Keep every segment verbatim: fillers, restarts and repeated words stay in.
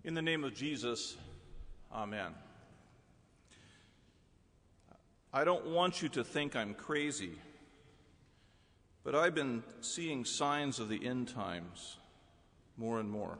In the name of Jesus, amen. I don't want you to think I'm crazy, but I've been seeing signs of the end times more and more.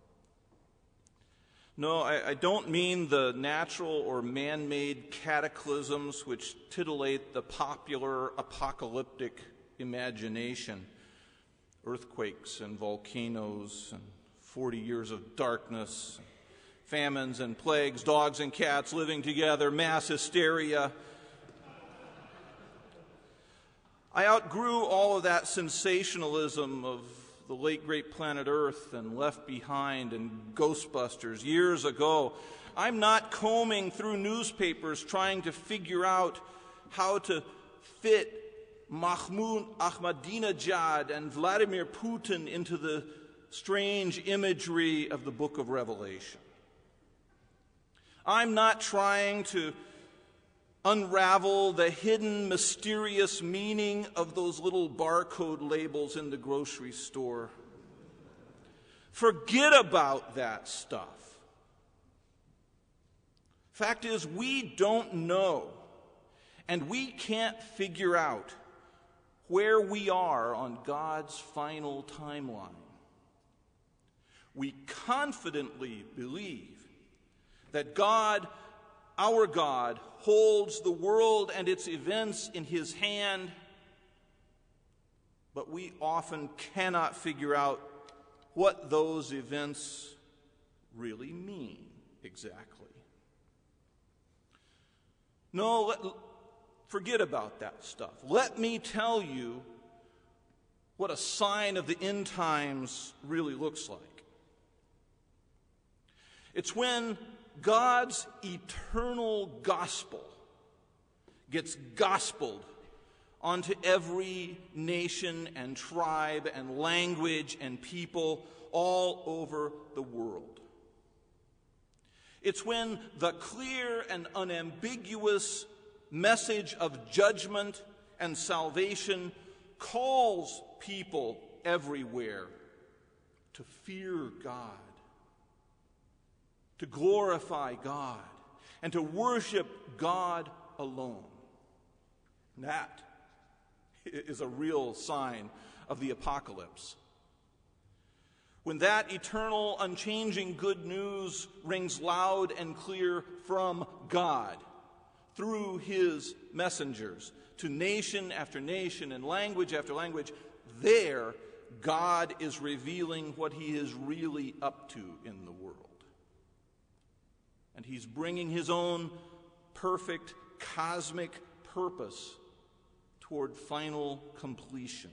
No, I, I don't mean the natural or man-made cataclysms which titillate the popular apocalyptic imagination. Earthquakes and volcanoes and forty years of darkness, famines and plagues, dogs and cats living together, mass hysteria. I outgrew all of that sensationalism of the late great planet Earth and Left Behind and Ghostbusters years ago. I'm not combing through newspapers trying to figure out how to fit Mahmoud Ahmadinejad and Vladimir Putin into the strange imagery of the book of Revelation. I'm not trying to unravel the hidden, mysterious meaning of those little barcode labels in the grocery store. Forget about that stuff. Fact is, we don't know, and we can't figure out where we are on God's final timeline. We confidently believe that God, our God, holds the world and its events in his hand, but we often cannot figure out what those events really mean exactly. No, let, forget about that stuff. Let me tell you what a sign of the end times really looks like. It's when God's eternal gospel gets gospeled onto every nation and tribe and language and people all over the world. It's when the clear and unambiguous message of judgment and salvation calls people everywhere to fear God, to glorify God, and to worship God alone. That is a real sign of the apocalypse. When that eternal, unchanging good news rings loud and clear from God through his messengers to nation after nation and language after language, there God is revealing what he is really up to in the world. And he's bringing his own perfect cosmic purpose toward final completion.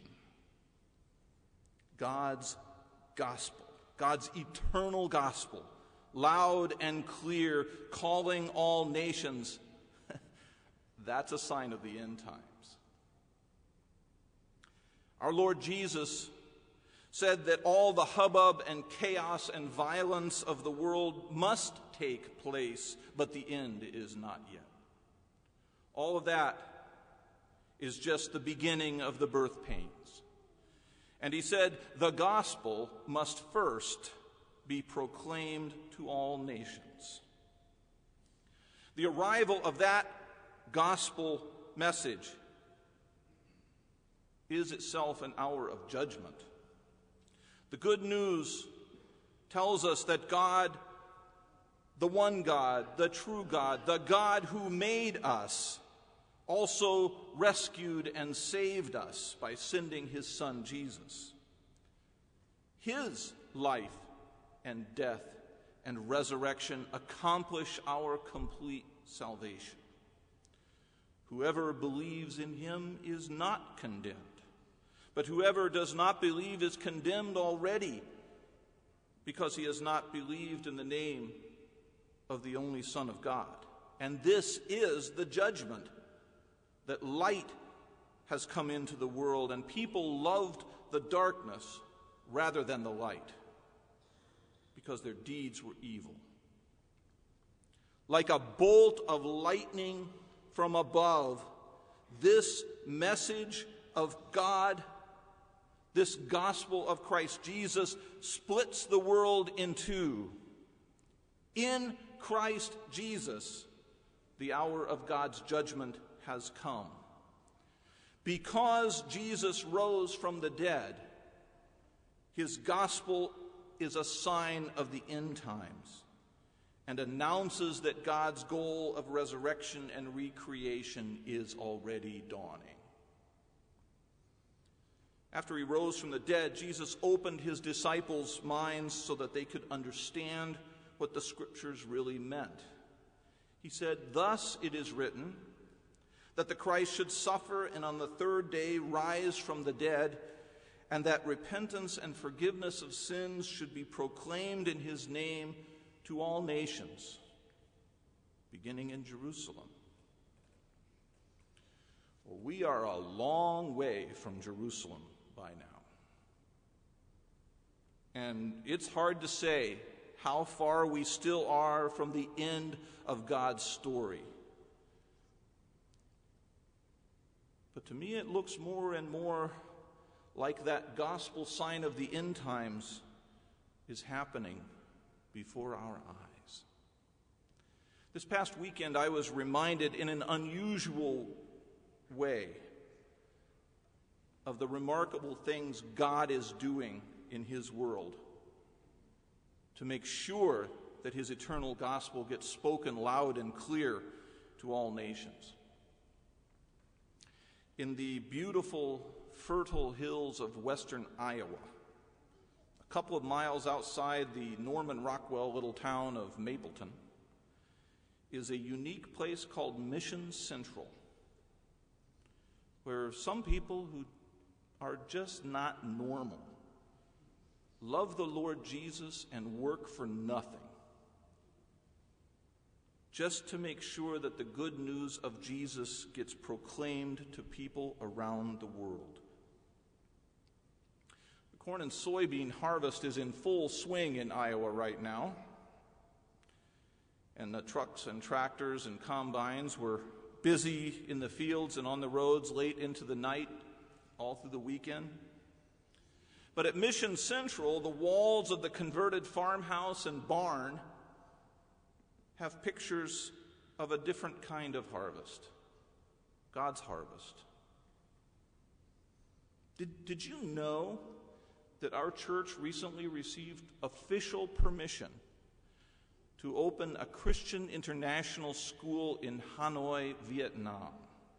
God's gospel, God's eternal gospel, loud and clear, calling all nations. That's a sign of the end times. Our Lord Jesus said that all the hubbub and chaos and violence of the world must take place, but the end is not yet. All of that is just the beginning of the birth pains. And he said the gospel must first be proclaimed to all nations. The arrival of that gospel message is itself an hour of judgment. The good news tells us that God, the one God, the true God, the God who made us, also rescued and saved us by sending his Son, Jesus. His life and death and resurrection accomplish our complete salvation. Whoever believes in him is not condemned, but whoever does not believe is condemned already, because he has not believed in the name of the only Son of God. And this is the judgment, that light has come into the world, and people loved the darkness rather than the light, because their deeds were evil. Like a bolt of lightning from above, this message of God, this gospel of Christ Jesus, splits the world in two In Christ Jesus, the hour of God's judgment has come. Because Jesus rose from the dead, his gospel is a sign of the end times and announces that God's goal of resurrection and recreation is already dawning. After he rose from the dead, Jesus opened his disciples' minds so that they could understand what the scriptures really meant. He said, "Thus it is written, that the Christ should suffer and on the third day rise from the dead, and that repentance and forgiveness of sins should be proclaimed in his name to all nations, beginning in Jerusalem." Well, we are a long way from Jerusalem by now. And it's hard to say how far we still are from the end of God's story. But to me, it looks more and more like that gospel sign of the end times is happening before our eyes. This past weekend, I was reminded in an unusual way of the remarkable things God is doing in his world to make sure that his eternal gospel gets spoken loud and clear to all nations. In the beautiful, fertile hills of western Iowa, a couple of miles outside the Norman Rockwell little town of Mapleton, is a unique place called Mission Central, where some people who are just not normal love the Lord Jesus and work for nothing, just to make sure that the good news of Jesus gets proclaimed to people around the world. The corn and soybean harvest is in full swing in Iowa right now, and the trucks and tractors and combines were busy in the fields and on the roads late into the night, all through the weekend. But at Mission Central, the walls of the converted farmhouse and barn have pictures of a different kind of harvest, God's harvest. Did, did you know that our church recently received official permission to open a Christian international school in Hanoi, Vietnam?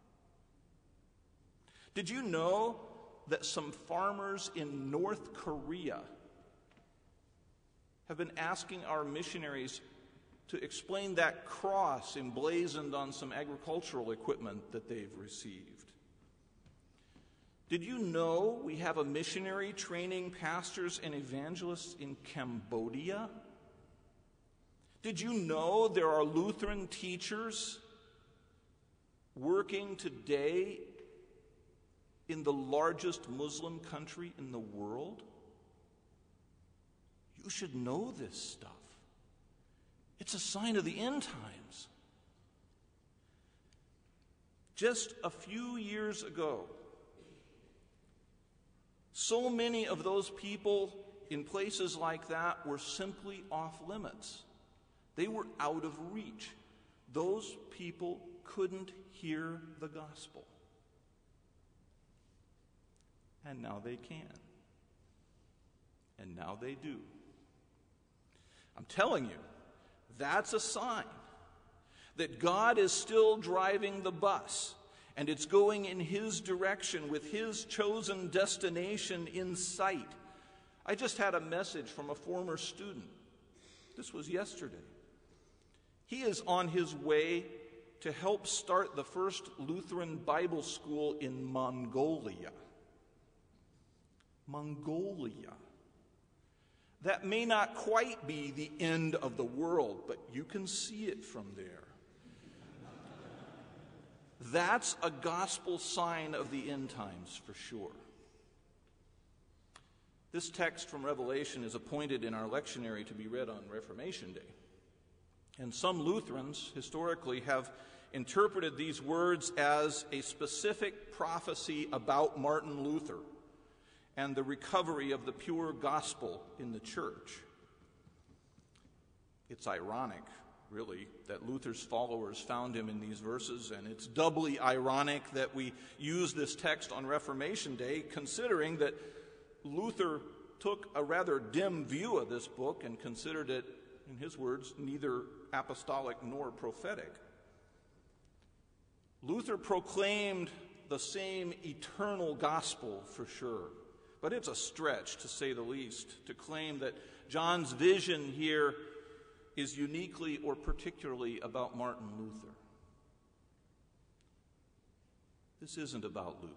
Did you know that some farmers in North Korea have been asking our missionaries to explain that cross emblazoned on some agricultural equipment that they've received? Did you know we have a missionary training pastors and evangelists in Cambodia? Did you know there are Lutheran teachers working today in the largest Muslim country in the world? You should know this stuff. It's a sign of the end times. Just a few years ago, so many of those people in places like that were simply off limits. They were out of reach. Those people couldn't hear the gospel. And now they can. And now they do. I'm telling you, that's a sign that God is still driving the bus, and it's going in his direction with his chosen destination in sight. I just had a message from a former student. This was yesterday. He is on his way to help start the first Lutheran Bible school in Mongolia. Mongolia. That may not quite be the end of the world, but you can see it from there. That's a gospel sign of the end times for sure. This text from Revelation is appointed in our lectionary to be read on Reformation Day. And some Lutherans historically have interpreted these words as a specific prophecy about Martin Luther and the recovery of the pure gospel in the church. It's ironic, really, that Luther's followers found him in these verses, and it's doubly ironic that we use this text on Reformation Day, considering that Luther took a rather dim view of this book and considered it, in his words, neither apostolic nor prophetic. Luther proclaimed the same eternal gospel for sure, but it's a stretch, to say the least, to claim that John's vision here is uniquely or particularly about Martin Luther. This isn't about Luther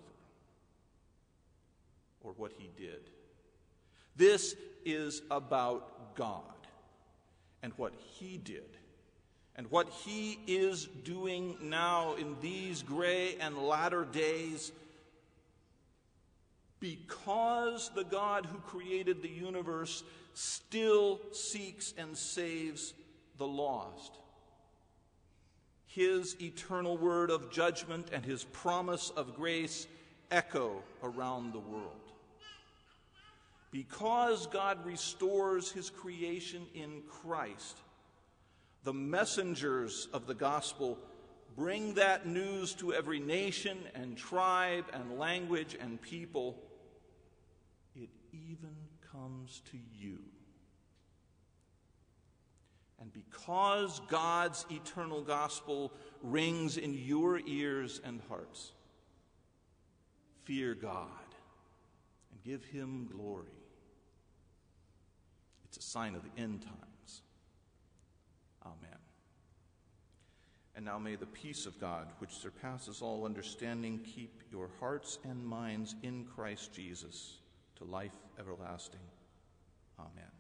or what he did. This is about God and what he did and what he is doing now in these gray and latter days, because the God who created the universe still seeks and saves the lost. His eternal word of judgment and his promise of grace echo around the world. Because God restores his creation in Christ, the messengers of the gospel bring that news to every nation and tribe and language and people. It even comes to you. And because God's eternal gospel rings in your ears and hearts, fear God and give him glory. It's a sign of the end times. Amen. And now may the peace of God, which surpasses all understanding, keep your hearts and minds in Christ Jesus to life everlasting. Amen.